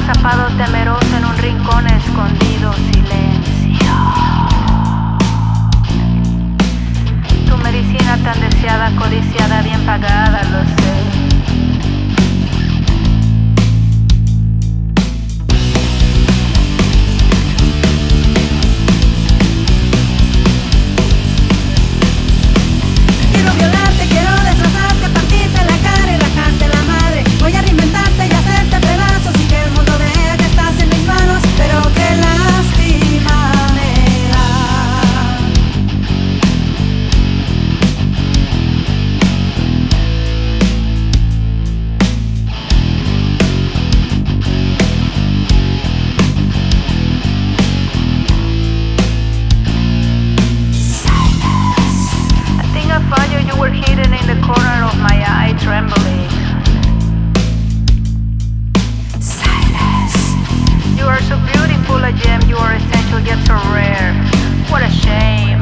agazapado, temeroso en un rincón escondido, silencio. Tu medicina tan deseada, codiciada, bien pagada, lo sé. You were hidden in the corner of my eye, trembling. Silence. You are so beautiful, a gem. You are essential yet so rare. What a shame.